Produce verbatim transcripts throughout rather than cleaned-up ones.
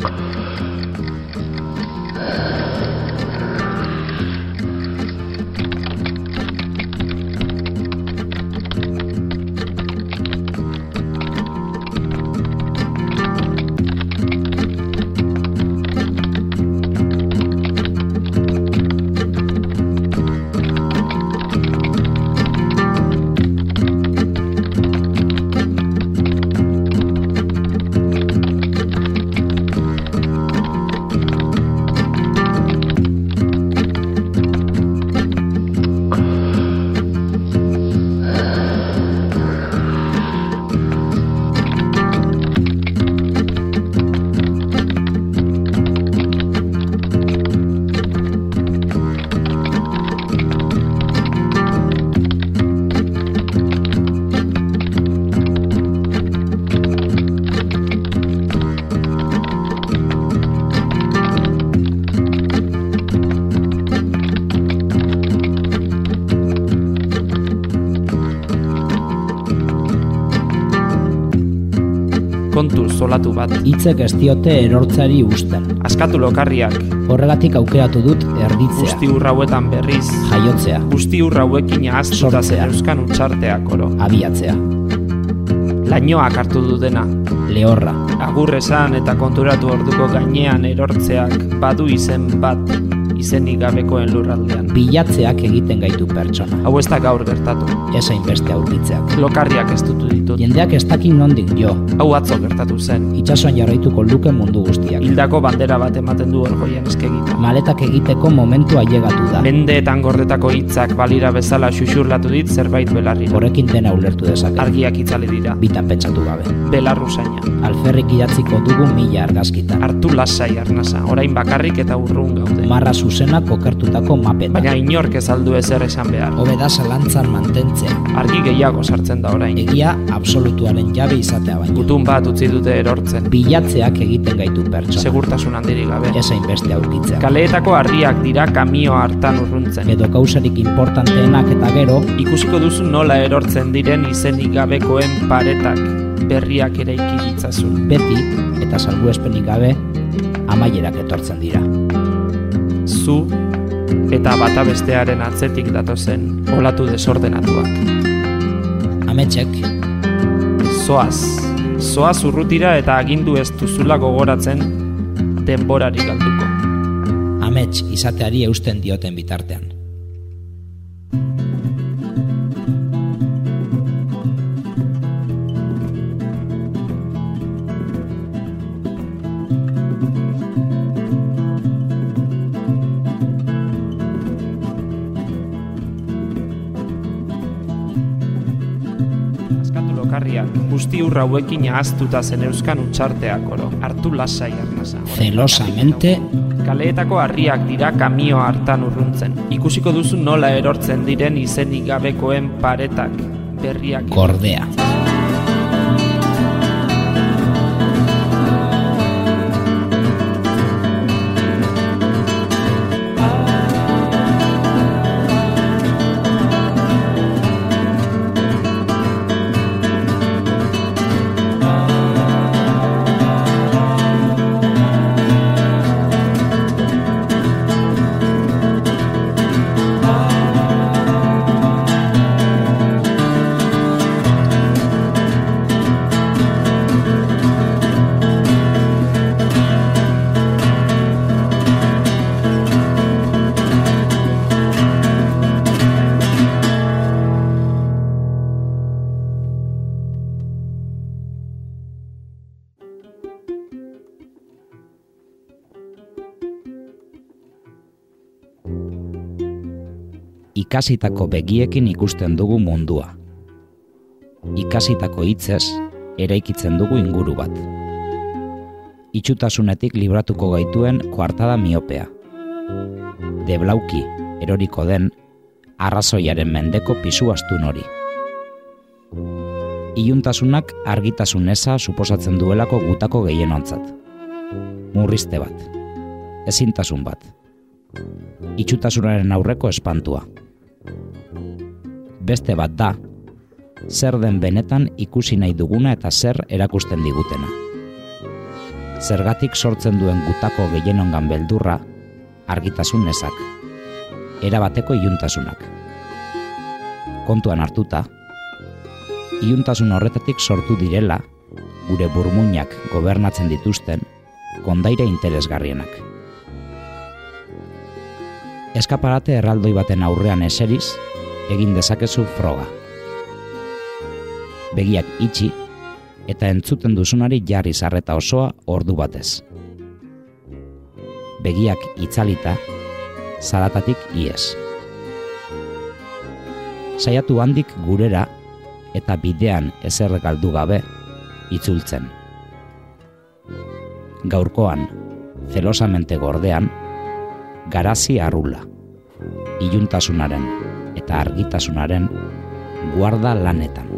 kontu zolatu bat. Hitzek ez diote erortzari usten. Askatu lokarriak. Horregatik aukeratu dut erditzea. Guzti urrauetan berriz. Jaiotzea. Guzti urrauekin ahaztuta zeneuzkan utxarteak oro. Abiatzea. Lainoak hartu du dena. Lehorra. Agur esan eta konturatu orduko gainean erortzeak badu izen bat. Izenik gabekoen lurraldean. Bilatzeak egiten gaitu pertsona. Hau ez da gaur gertatu. Esain beste aurkitzeak. Lokarriak ez dutu ditut. Jendeak ez dakin nondik jo. Hau atzo gertatu zen. Itsasoan jarraituko luke mundu guztiak. Hildako bandera bat ematen du orgoian eskegita. Maletak egiteko momentua ailegatu da. Mendeetan gordetako hitzak balira bezala xuxurlatu dit zerbait belarrira. Horrekin dena ulertu dezake. Argiak itzali dira. Bitan pentsatu gabe. Belarruzaina. Alferrik idatziko dugu mila argazkitan. Hartu lasai arnasa, orain bakarrik eta urrun gaude. Marra zuzena kokertutako mapetan. Baina inork ez aldu ezer esan behar. Hobe da zalantzan mantentzea. Argi gehiago sartzen da orain. Egia absolutuaren jabe izatea baino. Gutun bat utzi dute erortzen. Bilatzeak egiten gaitu pertsona. Segurtasun handirik gabe. Esain beste aurkitzea. Kaleetako harriak dira kamio hartan urruntzen. Edo kausarik importanteenak eta gero. Ikusiko duzu nola erortzen diren izenik gabekoen paretak. Berriak eraiki ditzazun. Beti, eta salbuespenik gabe, amaierak etortzen dira. Zu eta bata bestearen atzetik datozen olatu desordenatuak. Ametsek. Zoaz, zoaz urrutira eta agindu ez duzula gogoratzen denborari galduko. Amets izateari eusten dioten bitartean. Guzti urra hauekin ahaztuta zeneuzkan utxarteak oro. Hartu lasai arnasa. Zelosamente. Kaleetako harriak dira kamio hartan urruntzen. Ikusiko duzu nola erortzen diren izenik gabekoen paretak. Berriak. Gordea. Ikasitako begiekin ikusten dugu mundua. Ikasitako hitzez eraikitzen dugu inguru bat. Itxutasunetik libratuko gaituen koartada miopea. Deblauki eroriko den arrazoiaren mendeko pisu astun hori. Iluntasunak argitasun eza suposatzen duelako gutako gehienontzat. Murrizte bat. Ezintasun bat. Itxutasunaren aurreko espantua. Beste bat da, zer den benetan ikusi nahi duguna eta zer erakusten digutena. Zergatik sortzen duen gutako gehienongan beldurra, argitasun ezak, erabateko iluntasunak. Kontuan hartuta, iluntasun horretatik sortu direla, gure burmuinak gobernatzen dituzten, kondaira interesgarrienak. Eskaparate erraldoi baten aurrean eseriz, egin dezakezu froga. Begiak itxi, eta entzuten duzunari jarri zarreta osoa ordu batez. Begiak itzalita, zaratatik iez. Saiatu handik gurera eta bidean ezer galdu gabe itzultzen. Gaurkoan, zelosamente gordean, garazi arrula, iluntasunaren eta argitasunaren guarda lanetan.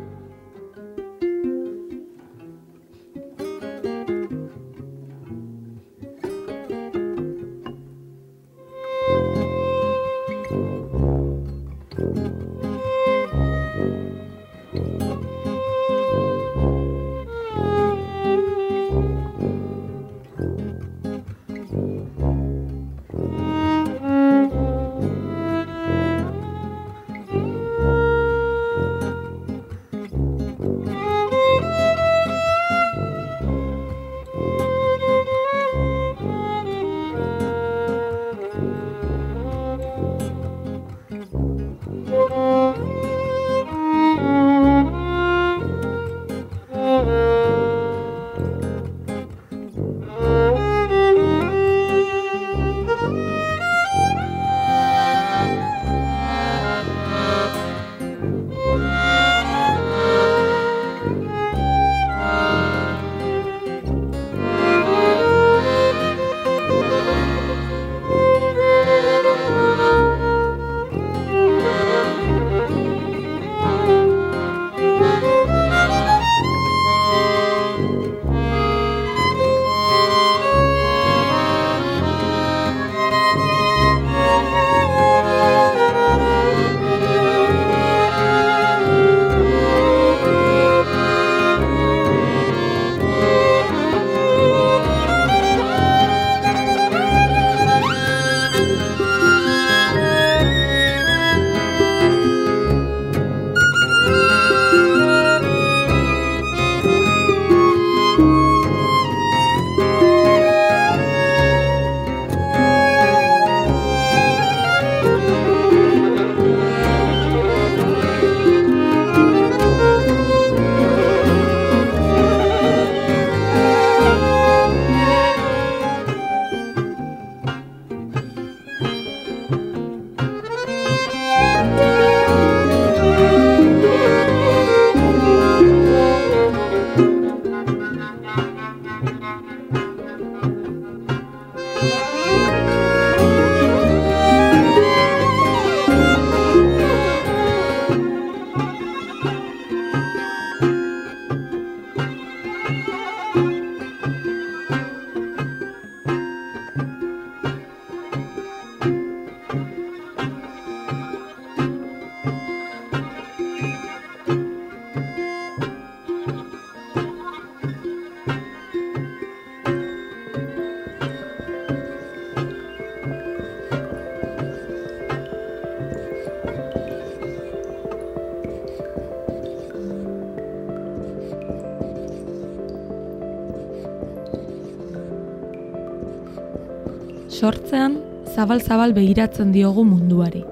Sortzean, zabal-zabal begiratzen diogu munduari.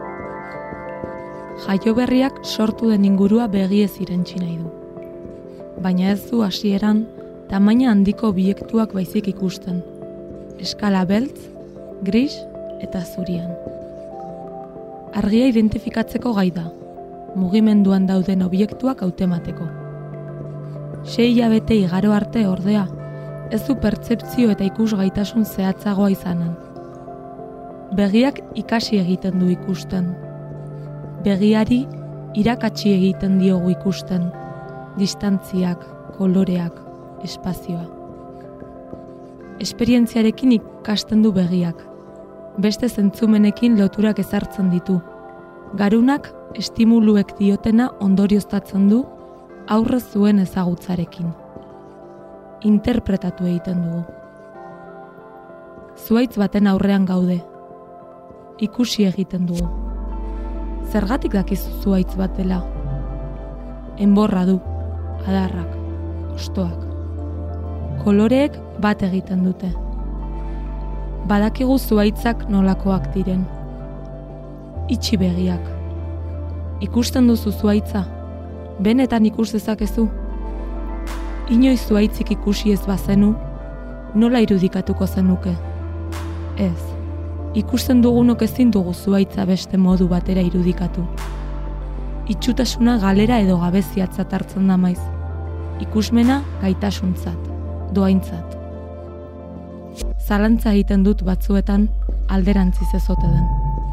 Jaioberriak sortu den ingurua begiez irentsi nahi du. Baina ez du hasieran tamaina handiko obiektuak baizik ikusten. Eskala beltz, gris eta zurian. Argia identifikatzeko gai da, mugimenduan dauden obiektuak hautemateko. Sei hilabete igaro arte ordea, ez du pertzepzio eta ikusgaitasun zehatzagoa izanen. Begiak ikasi egiten du ikusten. Begiari irakatsi egiten diogu ikusten, distantziak, koloreak, espazioa. Esperientziarekin ikasten du begiak, beste zentzumenekin loturak ezartzen ditu. Garunak estimuluek diotena ondorioztatzen du aurrez zuen ezagutzarekin. interpretatu egiten dugu. Zuhaitz baten aurrean gaude. Ikusi egiten dugu. Zergatik dakizu zuhaitz bat dela? Enborra du, adarrak, hostoak. Koloreek bat egiten dute. Badakigu zuhaitzak nolakoak diren. Itxi begiak. Ikusten duzu zuhaitza? Benetan ikus dezakezu? Inoiz zuhaitzik ikusi ez bazenu, nola irudikatuko zenuke? Ez, ikusten dugunok ezin dugu zuhaitza beste modu batera irudikatu. Itxutasuna galera edo gabeziatzat hartzen da maiz. Ikusmena gaitasuntzat, doaintzat. Zalantza egiten dut batzuetan alderantziz ez ote den.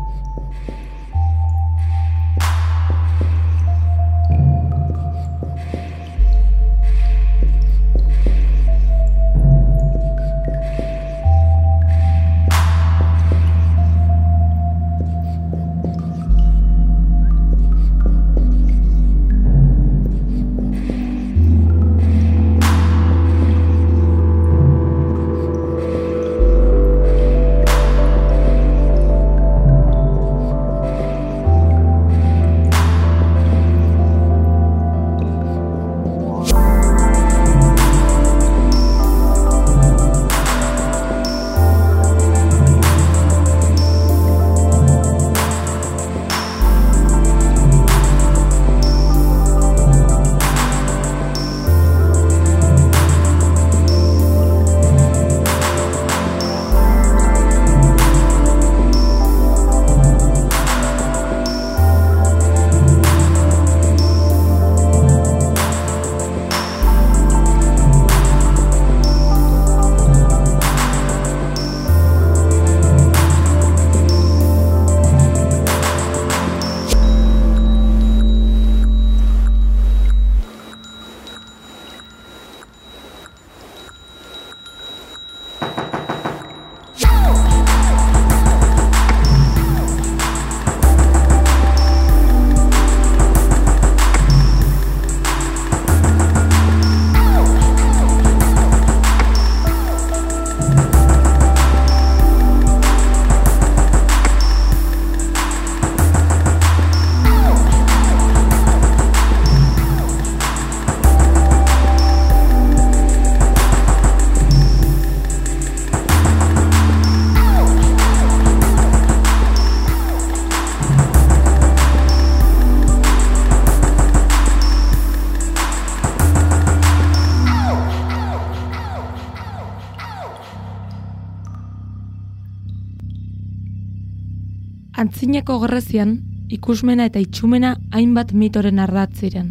Antzinako Grezian, ikusmena eta itxumena hainbat mitoren ardatz ziren.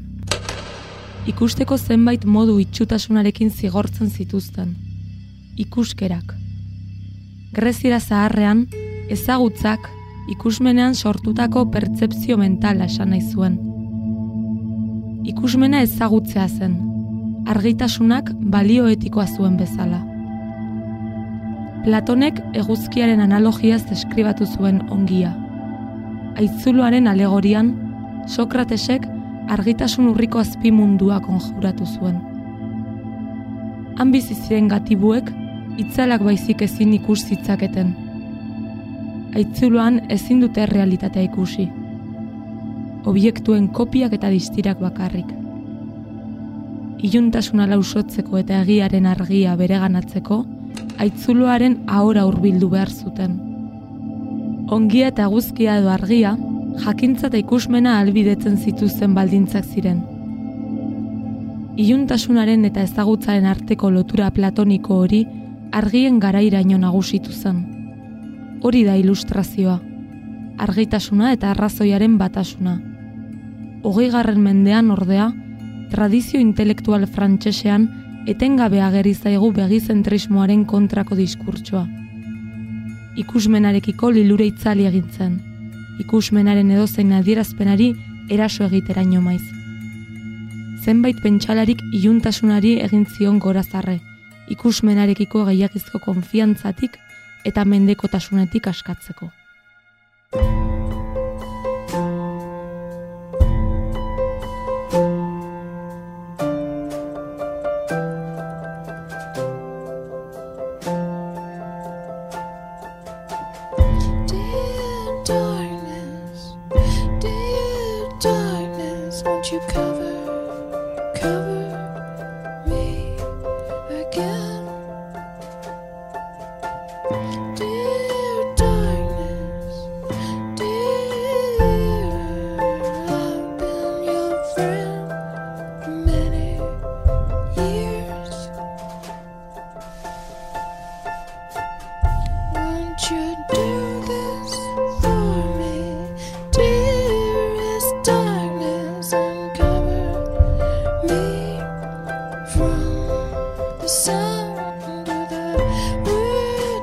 Ikusteko zenbait modu itxutasunarekin zigortzen zituzten. Ikuskerak. Greziera zaharrean, ezagutzak ikusmenean sortutako pertzepzio mentala esan nahi zuen. Ikusmena ezagutzea zen, argitasunak balio etikoa zuen bezala. Platonek eguzkiaren analogiaz deskribatu zuen ongia. Aitzuloaren alegorian, Sokratesek argitasun urriko azpimundua konjuratu zuen. Han bizi ziren gatibuek itzalak baizik ezin ikus zitzaketen. Aitzuloan ezin dute realitatea ikusi. Objektuen kopiak eta distirak bakarrik. Iluntasuna lausotzeko eta egiaren argia bereganatzeko, aitzuloaren ahora hurbildu behar zuten. Ongia eta eguzkia edo argia, jakintza eta ikusmena ahalbidetzen zituzten baldintzak ziren. Iluntasunaren eta ezagutzaren arteko lotura platoniko hori argien garairaino nagusitu zen. Hori da ilustrazioa, argitasuna eta arrazoiaren batasuna. Hogeigarren mendean ordea, tradizio intelektual frantsesean etengabe ageri zaigu begizentrismoaren kontrako diskurtsoa. Ikusmenarekiko lilure itzali egintzen, ikusmenaren edozein adierazpenari eraso egiteraino maiz. Zenbait pentsalarik iluntasunari egin zion gorazarre, ikusmenarekiko gehiagizko konfiantzatik eta mendekotasunetik askatzeko.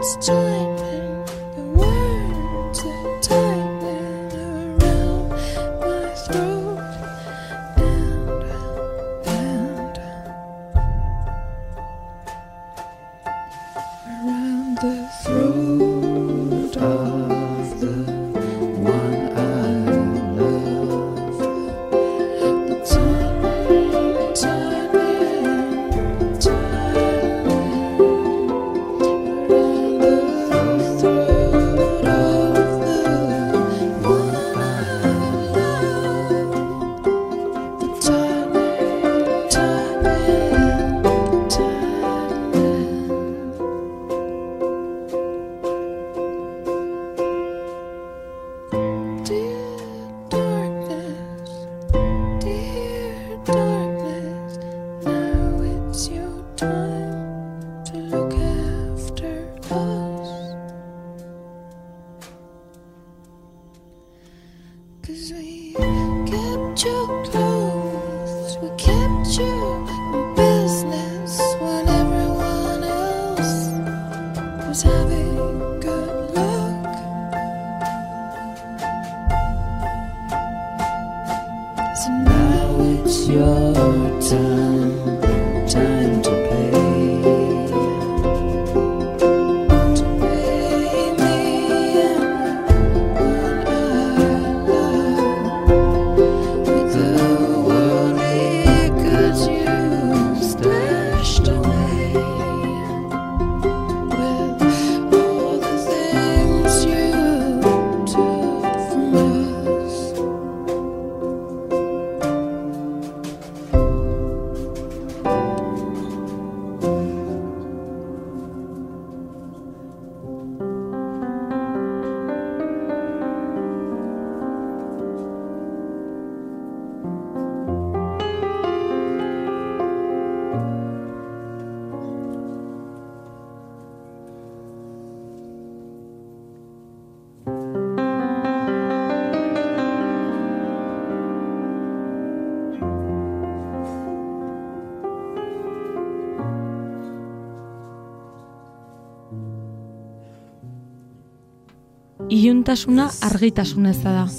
Iluntasuna argitasuneza da,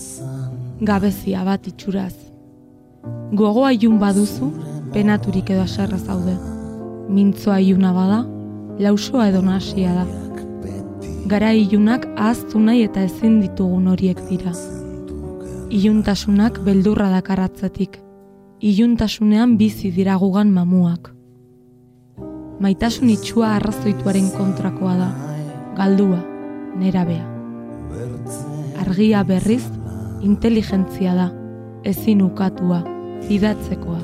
gabezia bat itxuraz. Gogoa ilun baduzu, penaturik edo aserra zaude. Mintzoa iluna bada, lausoa edo nahasia da. Gara ilunak ahaztu nahi eta ezin ditugun horiek dira. Iluntasunak beldurra dakaratzetik, iluntasunean bizi dira gugan mamuak. Maitasun itxua arrazoituaren kontrakoa da, galdua, nerabea. Argia berriz, inteligentzia da, ezin ukatua, idatzekoa.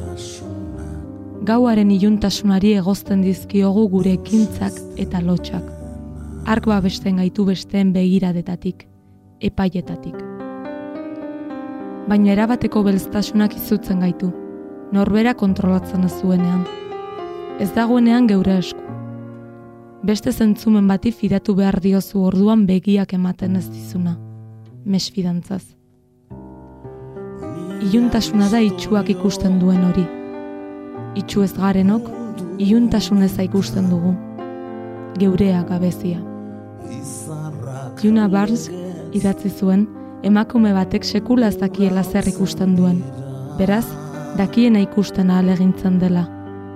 Gauaren iluntasunari egozten dizkiogu gure ekintzak eta lotxak. Ark babesten gaitu besteen begiradetatik, epaietatik. Baina erabateko belztasunak izutzen gaitu, norbera kontrolatzen ez zuenean. Ez dagoenean geure esku. Beste zentzumen bati fidatu behar diozu orduan begiak ematen ez dizuna, mesfidantzaz. Iluntasuna da itxuak ikusten duen hori. Itxu ez garenok, iluntasuneza ikusten dugu. Geurea gabezia. Juna Barnes idatzi zuen, emakume batek sekula ez dakiela zer ikusten duen. Beraz, dakiena ikusten ahalegintzen dela.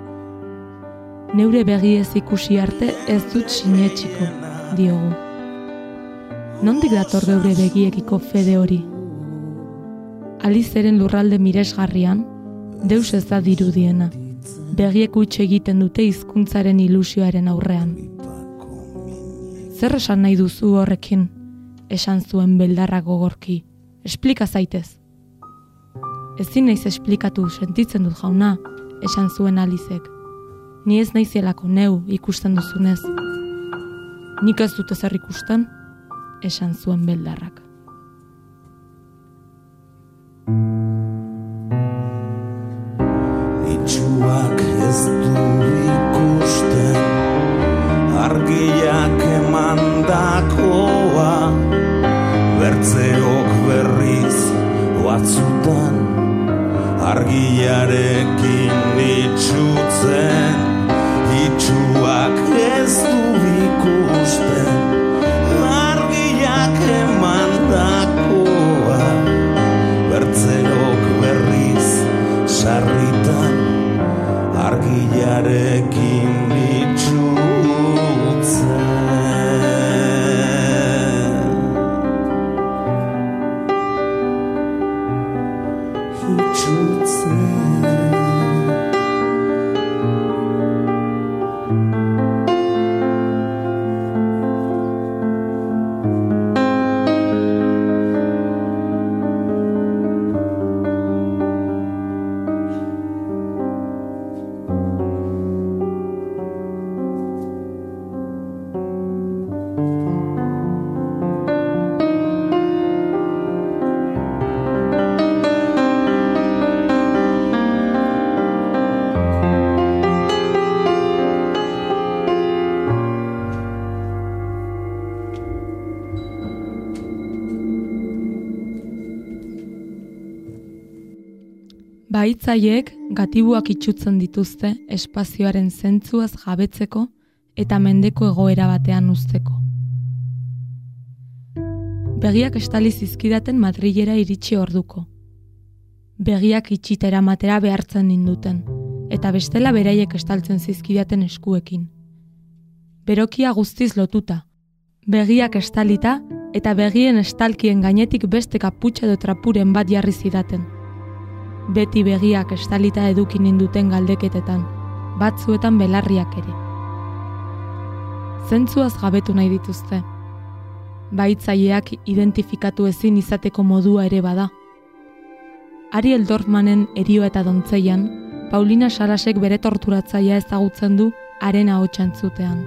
Neure begiez ikusi arte ez dut sinetxiko, diogu. Nondik dator geure begiekiko fede hori? Alizeren lurralde miresgarrian, deus ez da dirudiena. Begiek huts egiten dute hizkuntzaren ilusioaren aurrean. Zer esan nahi duzu horrekin? Esan zuen beldarra gogorki. Esplika zaitez. Ezin naiz esplikatu, sentitzen dut jauna, esan zuen Alizek. Ni ez naizelako neu ikusten duzunez. Nik ez dut ezer ikusten, esan zuen beldarrak. Itxuak ez du ikusten, argiak emandakoa, bertzeok berriz batzutan, argiarekin itxutzen. Itxuak ez du ikusten, Bahitzaileek gatibuak itsutzen dituzte espazioaren zentzuaz jabetzeko eta mendeko egoera batean uzteko. Begiak estali zizkidaten Madrilera iritsi orduko. Begiak itxita eramatera behartzen ninduten, eta bestela beraiek estaltzen zizkidaten eskuekin. Berokia guztiz lotuta, begiak estalita eta begien estalkien gainetik beste kaputxa edo trapuren bat jarri zidaten. Beti begiak estalita eduki ninduten galdeketetan, batzuetan belarriak ere. Zentzuaz gabetu nahi dituzte. Bahitzaileak identifikatu ezin izateko modua ere bada. Ariel Dorfmanen Herioa eta Dontzeian, Paulina Salasek bere torturatzailea ezagutzen du haren ahotsa entzutean.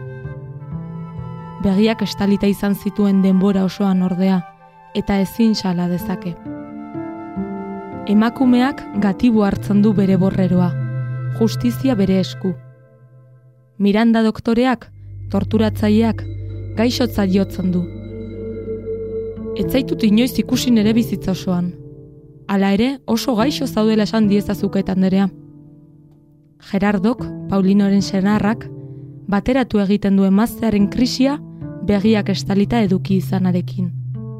Begiak estalita izan zituen denbora osoan ordea, eta ezin sala dezake. Emakumeak gatibu hartzen du bere borreroa, justizia bere esku. Miranda doktoreak, torturatzaileak, gaixotza jotzen du. Ez zaitut inoiz ikusi nere bizitza osoan. Hala ere, oso gaixo zaudela esan diezazuket Anderea. Gerardok, Paulinoren senarrak, bateratu egiten du emaztearen krisia begiak estalita eduki izanarekin.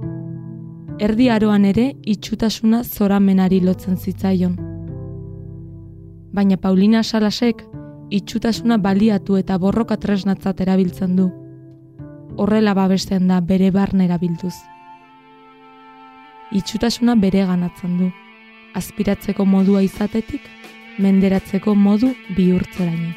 Erdi aroan ere itxutasuna zoramenari lotzen zitzaion. Baina Paulina Salasek itxutasuna baliatu eta borroka tresnatzat erabiltzen du. Horrela babesten da bere barne erabilduz. Itxutasuna bere ganatzen du, aspiratzeko modua izatetik, menderatzeko modu bihurtzeraino.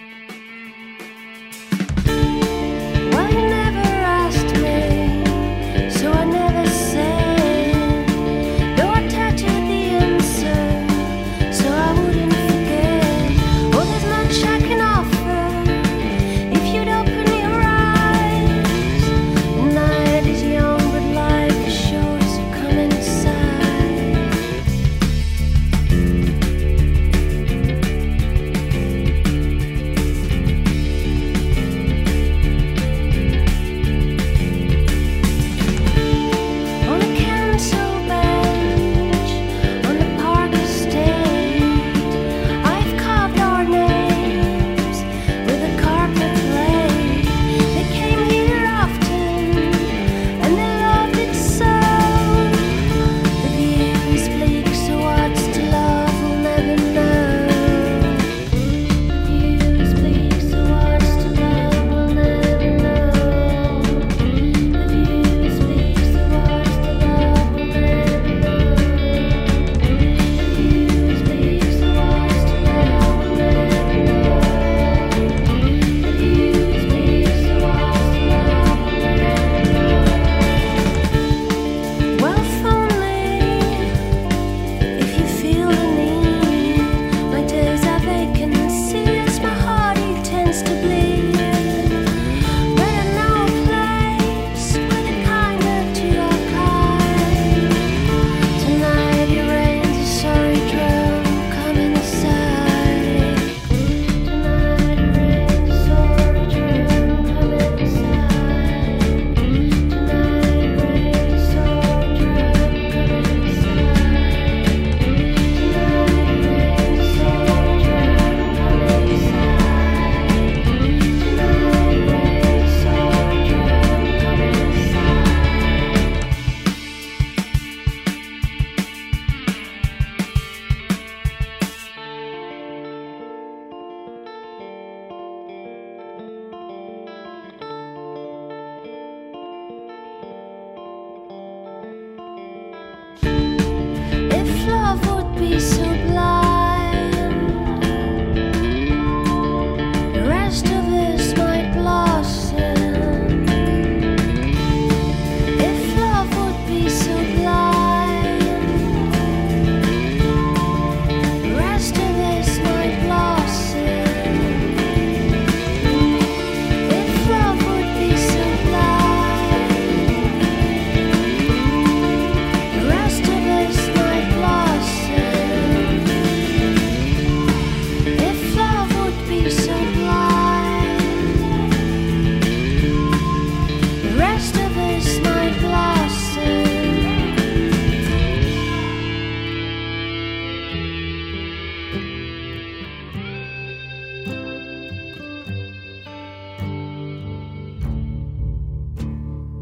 Rest of us might blossom.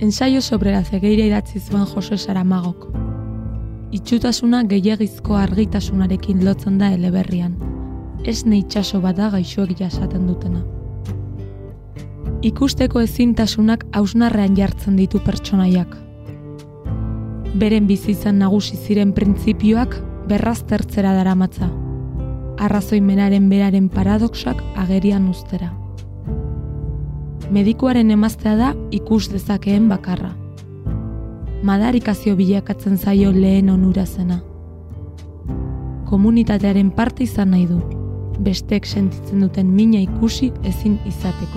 Ensaio sobre la cegueira idatzi zuen Jose Saramagok. Itxutasuna gehiagizko argitasunarekin lotzen da eleberrian. Esne itsaso bat da gaixoek jasaten dutena. Ikusteko ezintasunak hausnarrean jartzen ditu pertsonaiak. Beren bizitzan nagusi ziren printzipioak berraztertzera daramatza. Arrazoimenaren beraren paradoxak agerian uztera. Medikuaren emaztea da ikus dezakeen bakarra. Madarikazio bilakatzen zaio lehen onura zena. Komunitatearen parte izan nahi du, besteek sentitzen duten mina ikusi ezin izateko.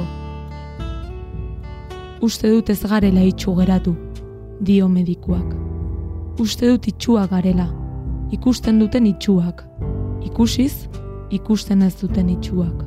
Uste dut ez garela itxu geratu, dio medikuak. Uste dut itxua garela, ikusten duten itxuak, ikusiz, ikusten ez duten itxuak.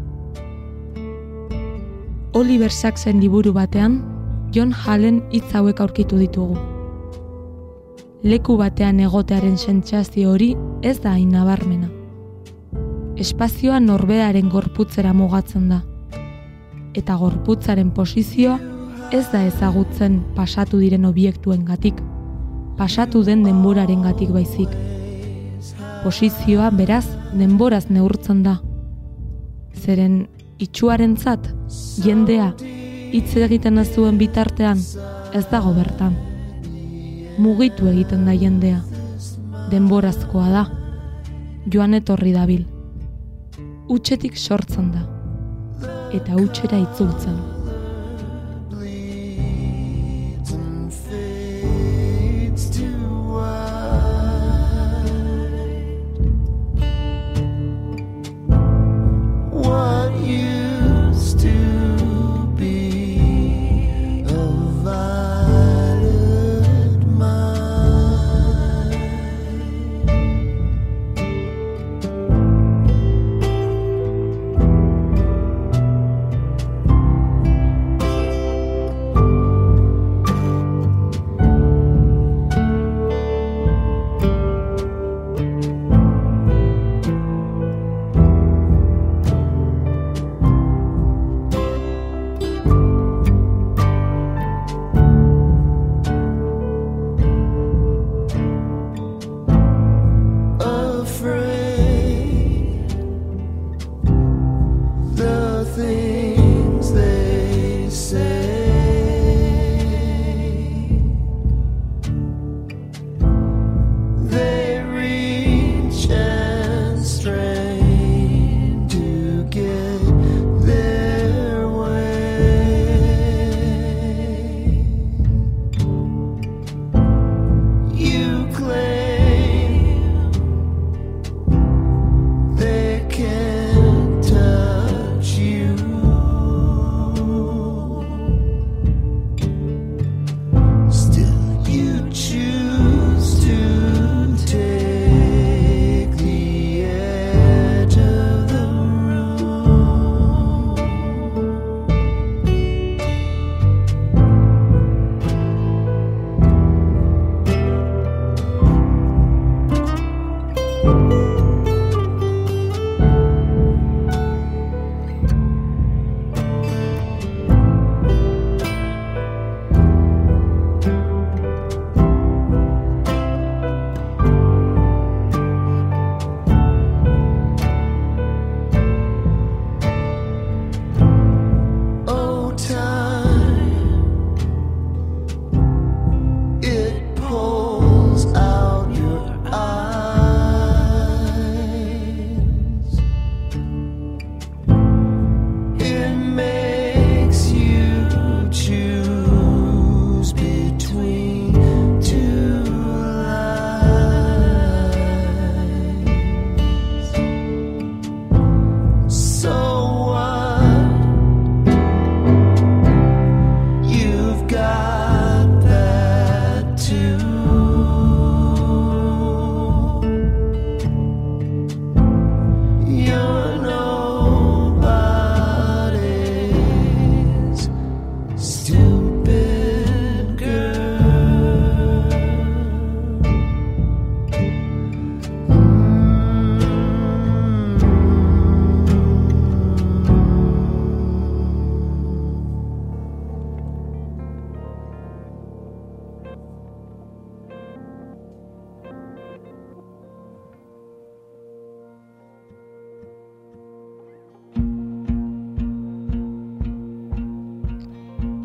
Oliver Sacksen liburu batean, John Hallen hitz hauek aurkitu ditugu. Leku batean egotearen sentsazio hori ez da hain nabarmena. Espazioa norberaren gorputzera mugatzen da. Eta gorputzaren posizioa ez da ezagutzen pasatu diren obiektuengatik, pasatu den denborarengatik baizik. Posizioa beraz denboraz neurtzen da. Zeren itxuarentzat jendea hitz egiten ez duen bitartean ez dago bertan. Mugitu egiten da jendea. Denborazkoa da. Joan etorri dabil. Hutsetik sortzen da. Eta hutsera itzultzen.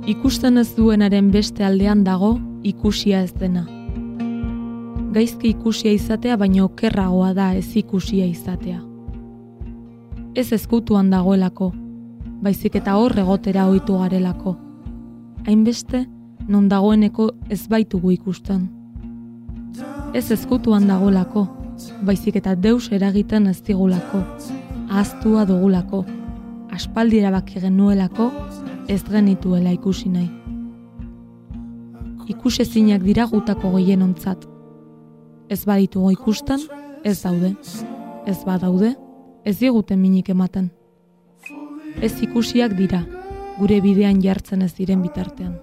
Ikusten ez duenaren beste aldean dago ikusia ez dena. Gaizki ikusia izatea baino okerragoa da ez ikusia izatea. Ez ezkutuan dagoelako, baizik eta hor egotera ohitu garelako. Hainbeste, non dagoeneko ez baitugu ikusten. Ez ezkutuan dagoelako, baizik eta deus eragiten ez digulako, ahaztua dugulako, aspaldi erabaki genuelako, ez genituela ikusi nahi. Ikusezinak dira gutako gehienontzat. Ez baditugu ikusten, ez daude. Ez badaude, ez diguten minik ematen. Ez ikusiak dira, gure bidean jartzen ez diren bitartean.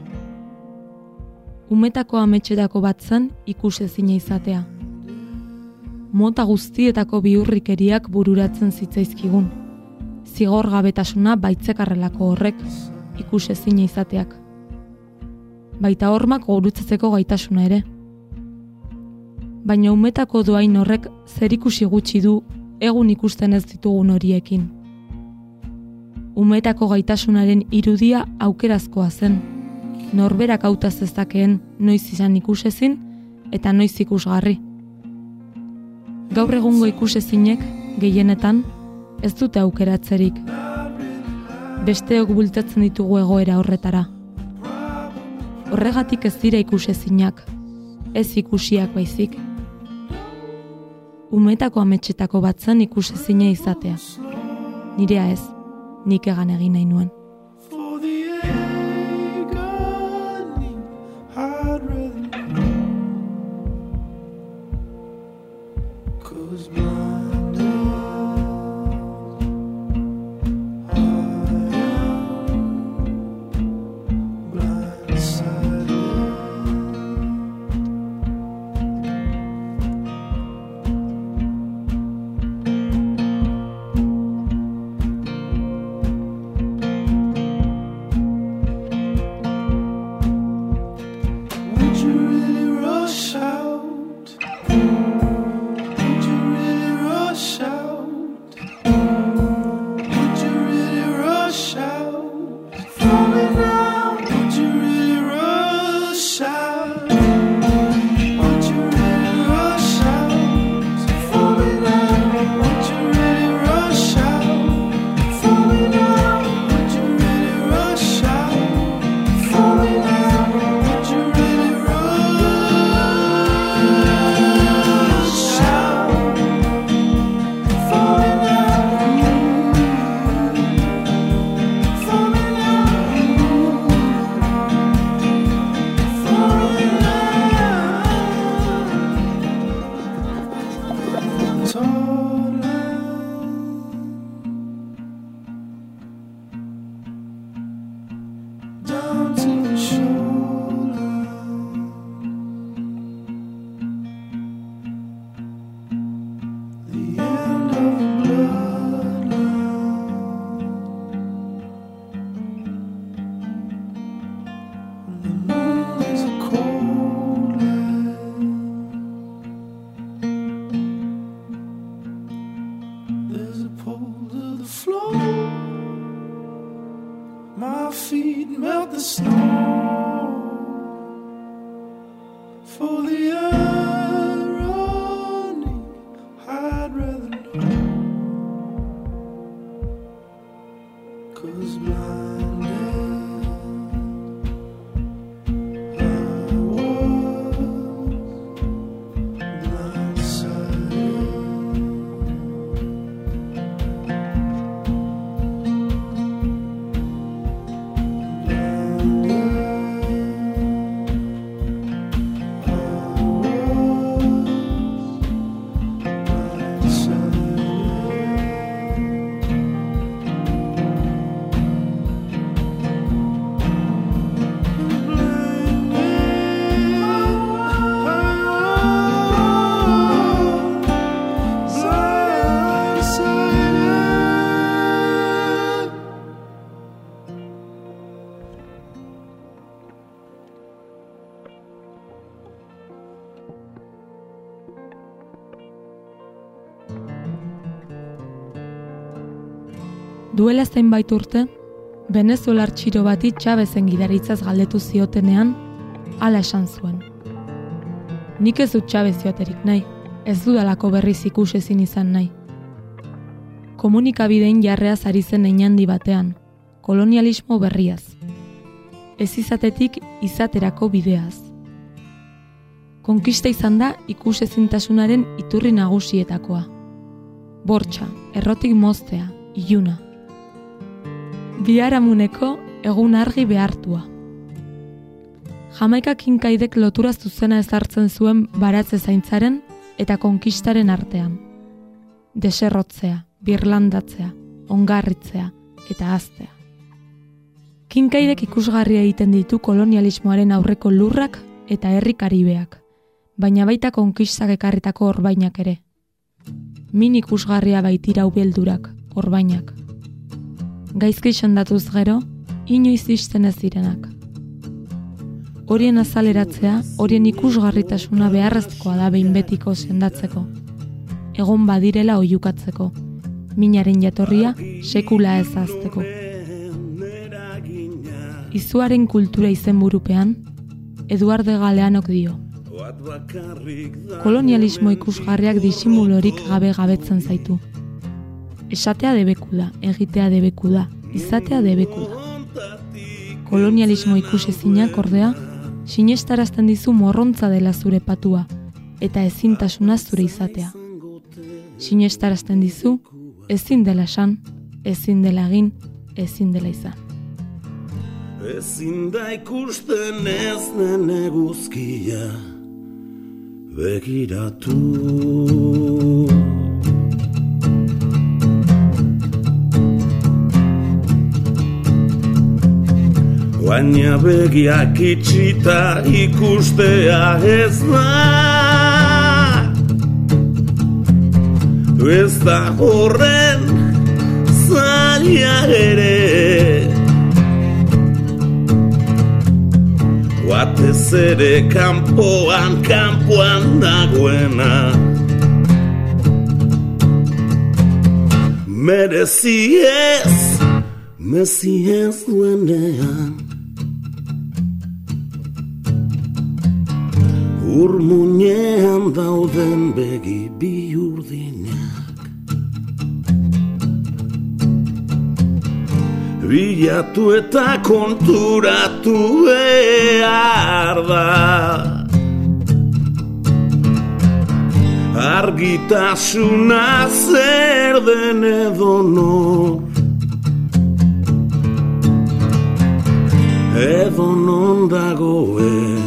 Umetako ametxetako bat zen ikusezina izatea. Mota guztietako bihurrikeriak bururatzen zitzaizkigun. Zigor gabetasuna baitzekarrelako horrek ikusezina izateak. Baita hormak gurutzatzeko gaitasuna ere. Baina umetako doain horrek zerikusi gutxi du egun ikusten ez ditugun horiekin. Umetako gaitasunaren irudia aukerazkoa zen, norberak hautaz dezakeen noiz izan ikusezin eta noiz ikusgarri. Gaur egungo ikusezinek, gehienetan, ez dute aukeratzerik. Besteok bultatzen ditugu egoera horretara. Horregatik ez dira ikusezinak, ez ikusiak baizik. Umetako ametxetako batzen ikusezina izatea. Nirea ez, nik egan egin nahi nuen. Duela zenbait urte, Venezuelar txiro bati Chavezen gidaritzaz galdetu ziotenean, hala esan zuen. Nik ez dut Chavez joaterik nahi, ez dudalako berriz ikusezin izan nahi. Komunikabidein jarreaz ari zen einandi batean, kolonialismo berriaz. Ez izatetik izaterako bideaz. Konkista izan da ikusezintasunaren iturri nagusietakoa. Bortxa, errotik moztea, iluna. Biharamuneko egun argi behartua. Jamaika kinkaidek lotura zuzena ezartzen zuen baratze zaintzaren eta konkistaren artean. Deserrotzea, birlandatzea, ongarritzea eta haztea. Kinkaidek ikusgarria egiten ditu kolonialismoaren aurreko lurrak eta herri karibeak, baina baita konkistak ekarritako orbainak ere. Min ikusgarria baitira ubeldurak, orbainak. Gaizki sendatuz gero, inoiz isten ez direnak. Horien azaleratzea, horien ikusgarritasuna beharrezkoa da behin betiko sendatzeko. Egon badirela oihukatzeko, minaren jatorria sekula ez ahazteko. Izuaren kultura izenburupean, Eduardo Galeanok dio. Kolonialismo ikusgarriak disimulorik gabe gabetzen zaitu. Esatea debeku da, egitea debeku da, izatea debeku da. Kolonialismo ikusezinak ordea, sinestarazten dizu morrontza dela zure patua, eta ezintasuna zure izatea. Sinestarazten dizu, ezin dela esan, ezin dela egin, ezin dela izan. Ezin da ikusten ez den eguzkia begiratu. Baina begiak itxita ikustea ez da. Ez da horren zaila ere. Batez ere kanpoan, kanpoan dagoena. Merezi ez, mezi ez duenean. Urmuñean dauden begi bi urdinak. Bilatu eta konturatu behar da. Argitasuna zer den edonor, edonon dagoen.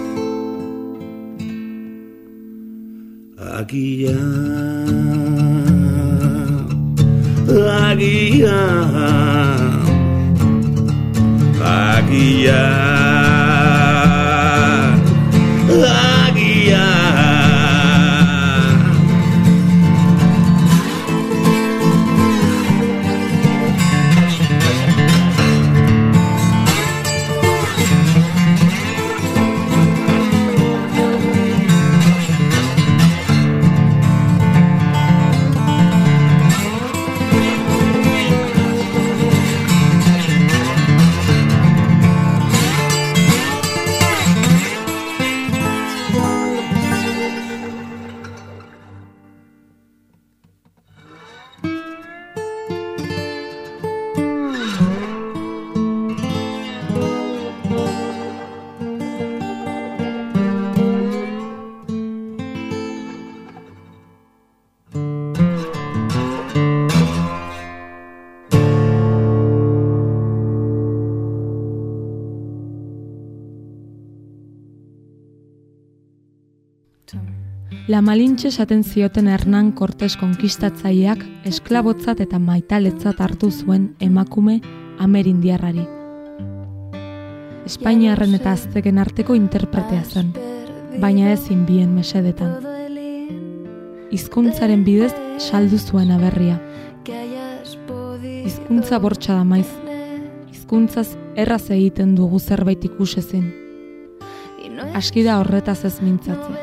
Agian, agian, agian, agian. La Malinche esaten zioten Hernán Cortés konkistatzaileak esklabotzat eta maitaletzat hartu zuen emakume amerindiarrari. Espainiarren eta azteken arteko interpretea zen, baina ezin bien mesedetan. Hizkuntzaren bidez saldu zuen aberria. Hizkuntza bortxa da maiz. Hizkuntzaz erraz egiten dugu zerbait ikusezin. Aski da horretaz ez mintzatzea.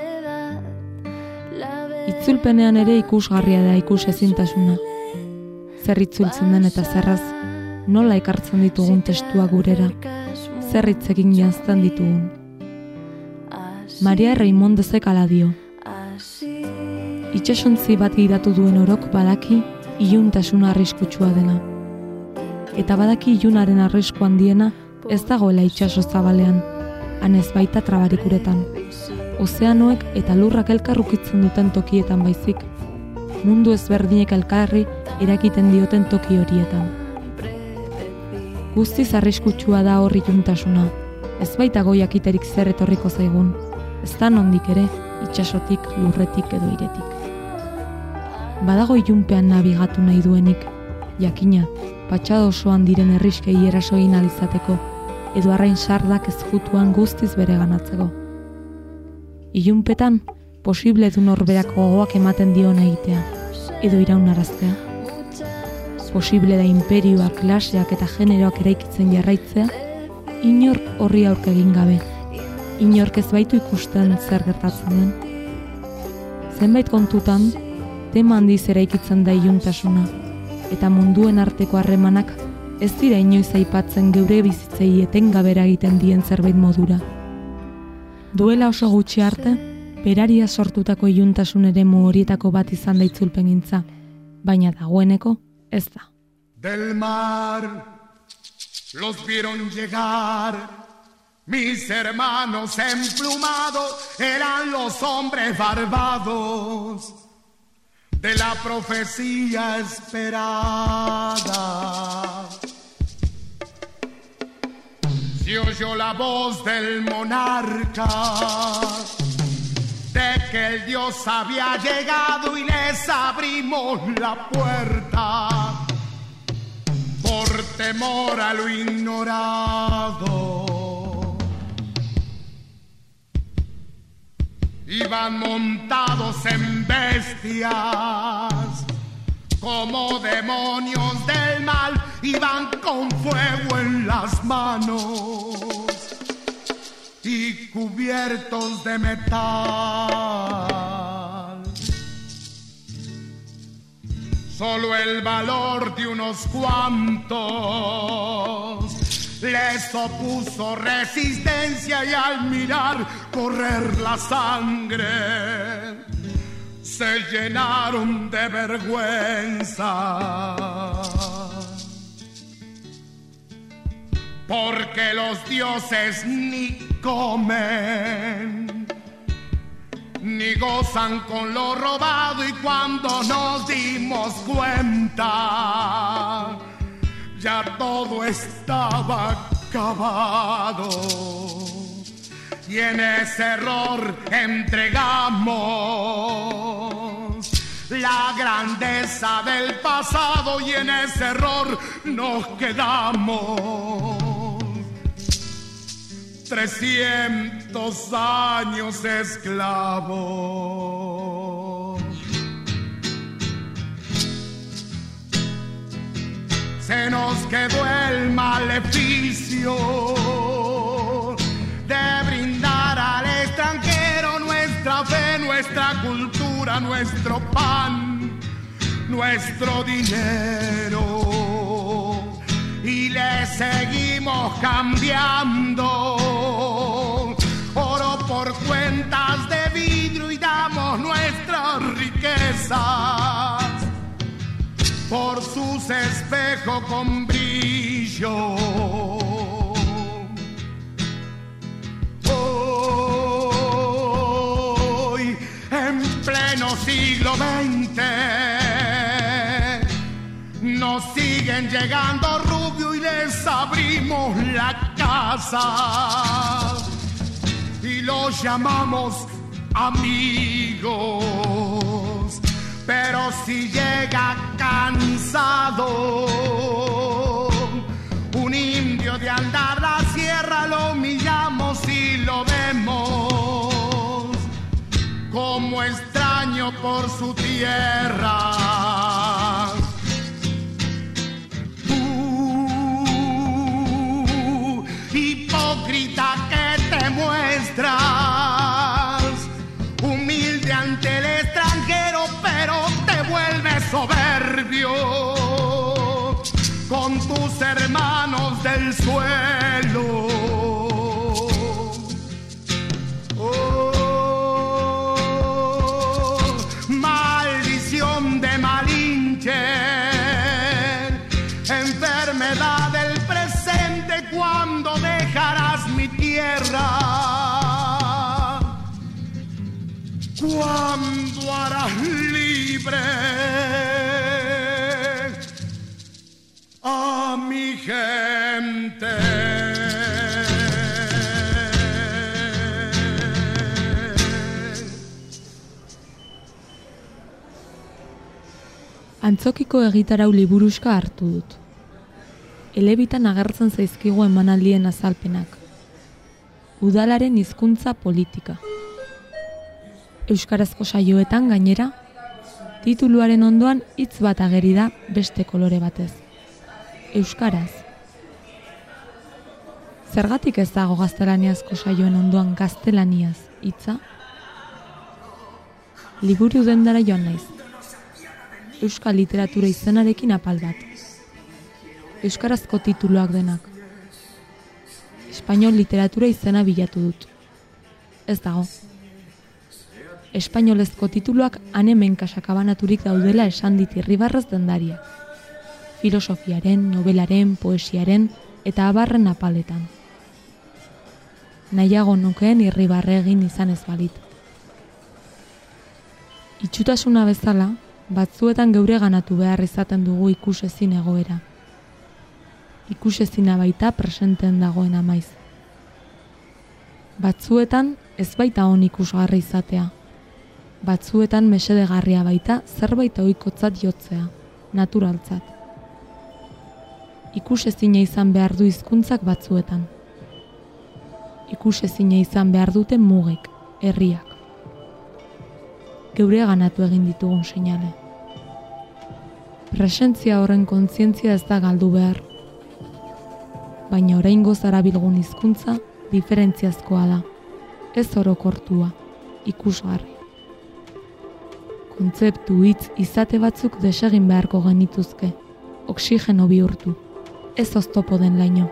Itzulpenean ere ikusgarria da ikusezintasuna. Zer itzultzen den eta zerraz, nola ekartzen ditugun testua gurera, zer hitz egin janzten ditugun. Maria Raimondezek hala dio. Itsasontzi bat gidatu duen orok badaki iluntasuna arriskutsua dena. Eta badaki ilunaren arrisku handiena ez dagoela itsaso zabalean, han ez baita trabarik uretan. Ozeanoek eta lurrak elkarrukitzen duten tokietan baizik, mundu ezberdinek elkarri erakiten dioten toki horietan. Guztiz arriskutsua da hor iluntasuna, ez baita goiakiterik zer etorriko zaigun, ez da nondik ere, itsasotik, lurretik edo iretik. Badago ilunpean nabigatu nahi duenik, jakina, patxada osoan diren herriskei eraso egin ahal izateko, edo arrain sardak ezkutuan guztiz bere ganatzeko. Ilunpetan, posible du norberak gogoak ematen diona egitea, edo iraunaraztea. Posible da imperioak, klaseak eta generoak eraikitzen jarraitzea, inork horri aurka egin gabe, inork ez baitu ikusten zer gertatzen den. Zenbait kontutan, tema handiz eraikitzen da iluntasuna, eta munduen arteko harremanak ez dira inoiz aipatzen geure bizitzei etengabera egiten dien zerbait modura. Duela oso gutxi arte, beraria sortutako iluntasun eremu horietako bat izan da itzulpengintza, baina dagoeneko ez da. Del mar los vieron llegar, mis hermanos emplumados eran los hombres barbados de la profecía esperada. Se oyó la voz del monarca de que el Dios había llegado y les abrimos la puerta por temor a lo ignorado. Iban montados en bestias como demonios del mal, iban con fuego en las manos y cubiertos de metal. Solo el valor de unos cuantos les opuso resistencia y al mirar correr la sangre se llenaron de vergüenza. Porque los dioses ni comen, ni gozan con lo robado, y cuando nos dimos cuenta, ya todo estaba acabado. Y en ese error entregamos la grandeza del pasado, y en ese error nos quedamos trescientos años esclavos. Se nos quedó el maleficio de brindar al extranjero nuestra fe, nuestra cultura, nuestro pan, nuestro dinero, y le seguimos cambiando oro por cuentas de vidrio, y damos nuestras riquezas por sus espejos con brillo. Hoy, en pleno siglo veinte, nos siguen llegando rubio y les abrimos la casa y los llamamos amigos. Pero si llega cansado un indio de andar la sierra, lo humillamos y lo vemos como extraño por su tierra. Uh, hipócrita que te muestras, humilde ante el extranjero, pero te vuelves soberbio con tus hermanos del suelo. Oh, maldición de Malinche, enfermedad del presente, ¿cuándo dejarás mi tierra? ¿Cuándo harás libre a mi gente? Antzokiko egitarau liburuska hartu dut. Elebitan agertzen zaizkigu emanaldien azalpenak. Udalaren hizkuntza politika. Euskarazko saioetan gainera, tituluaren ondoan hitz bat ageri da beste kolore batez. Euskaraz. Zergatik ez dago gaztelaniazko saioen ondoan gaztelaniaz hitza? Liburu dendara joan naiz. Euskal literatura izenarekin apal bat. Euskarazko tituluak denak. Espainol literatura izena bilatu dut. Ez dago. Espainolezko tituluak han-hemen kasakabanaturik daudela esan dit Irribarrez dendariak. Filosofiaren, nobelaren, poesiaren eta abarren apaletan. Nahiago nukeen Irribarre egin izan ez balit. Itxutasuna bezala, batzuetan geure ganatu behar izaten dugu ikusezin egoera. Ikusezina baita presenten dagoen amaiz. Batzuetan ez baita on ikusgarri izatea. Batzuetan mesedegarria baita zerbait ohikotzat jotzea, naturaltzat. Ikusezina izan behar du hizkuntzak batzuetan. Ikusezina izan behar duten mugik, herriak. Geure ganatu egin ditugun seinale. Presentzia horren kontzientzia ez da galdu behar. Baina oraingoz arabilgun hizkuntza diferentziazkoa da, ez orokortua, ikusgarri. Kontzeptu hitz izate batzuk desegin beharko genituzke, oxigeno bihurtu, ez oztopo den laino.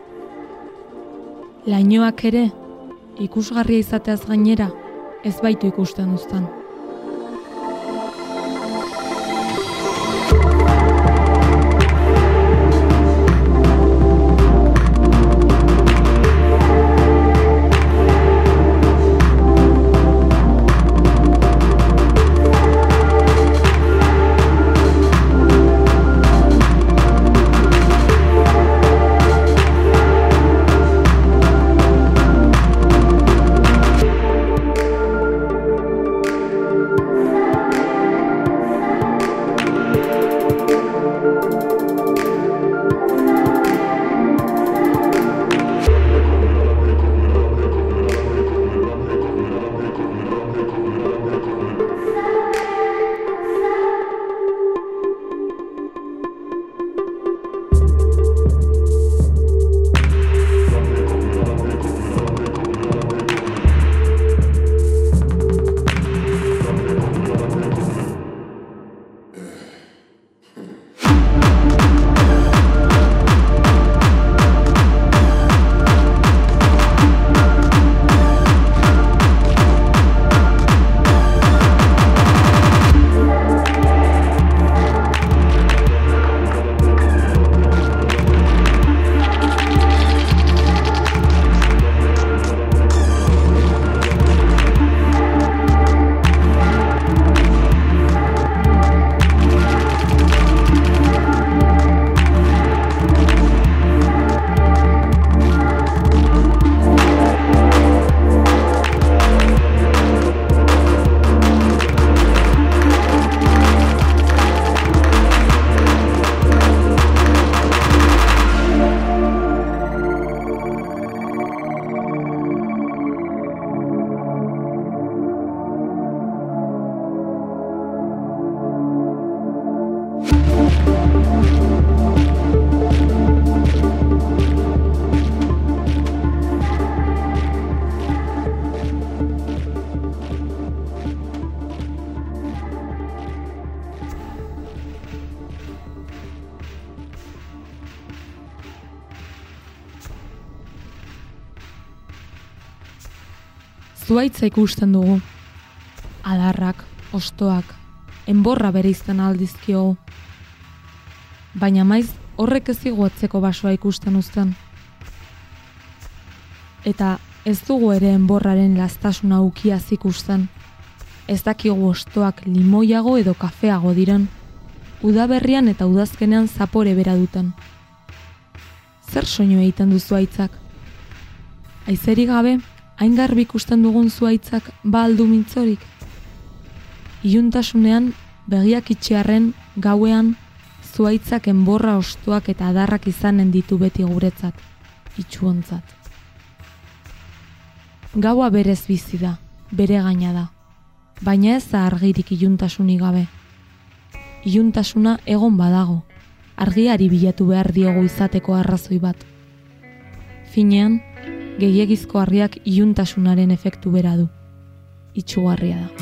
Lainoak ere, ikusgarria izateaz gainera, ez baitu ikusten uztan. zuaitza ikusten dugu. Adarrak, ostoak, enborra bereizten aldizkiogu. Baina maiz horrek ez digu atzeko basoa ikusten uzten. Eta ez dugu ere enborraren lastasuna ukiaz ikusten. Ez dakigu ostoak limoiago edo kafeago diren, udaberrian eta udazkenean zapore bera duten. Zer soinu egiten du zuaitzak? Aizerik gabe, hain garbi ikusten dugun zuaitzak ba aldu mintzorik? Iluntasunean, begiak itxiarren, gauean, zuaitzak enborra ostoak eta adarrak izanen ditu beti guretzat, itxuontzat. Gaua berez bizi da, bere gaina da, baina ez da argirik iluntasunik gabe. Iluntasuna egon badago, argiari bilatu behar diogu izateko arrazoi bat. Finean, gehiegizko argiak iluntasunaren efektu bera du, itsugarria da.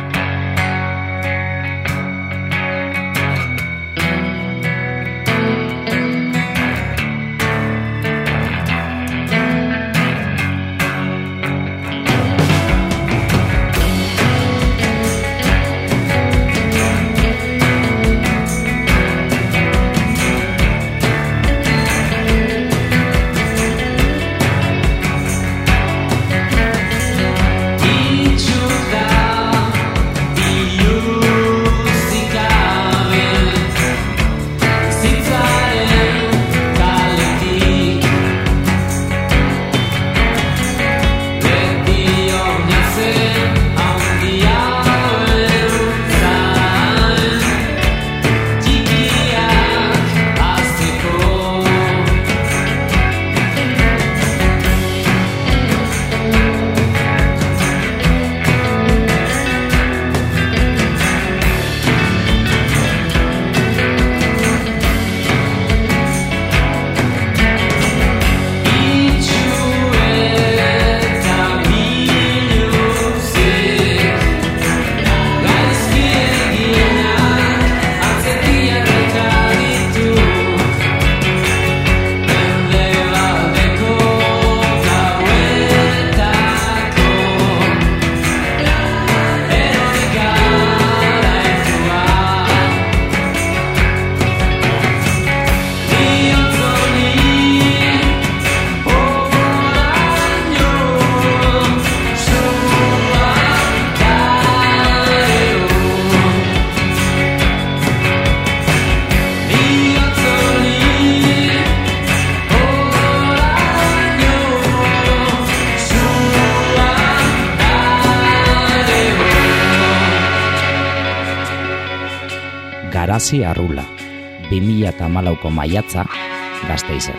Garazi Arrula, bi mila hamalauko maiatza, Gasteizen.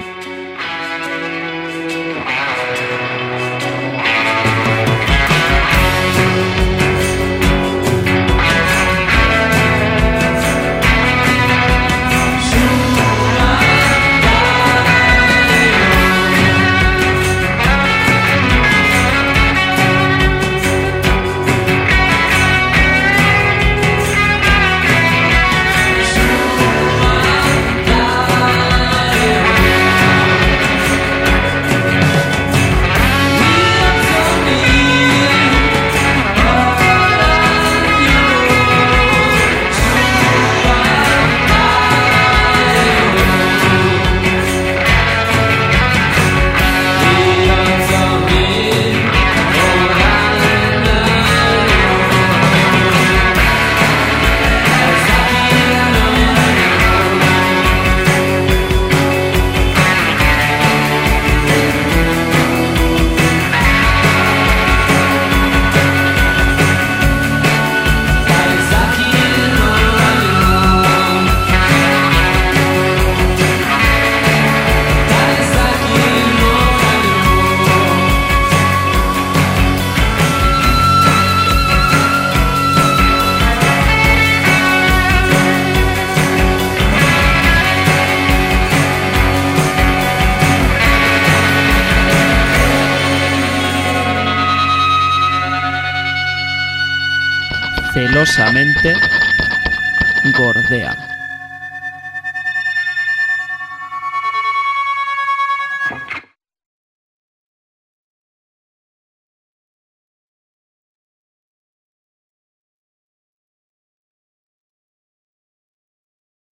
Celosamente Gordea.